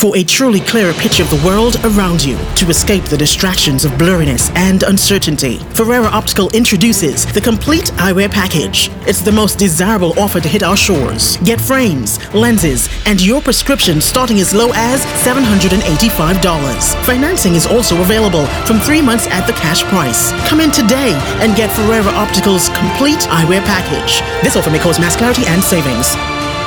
for a truly clearer picture of the world around you, to escape the distractions of blurriness and uncertainty. Ferreira Optical introduces the complete eyewear package. It's the most desirable offer to hit our shores. Get frames, lenses, and your prescription starting as low as $785. Financing is also available from 3 months at the cash price. Come in today and get Ferreira Optical's complete eyewear package. This offer may cause mass clarity and savings.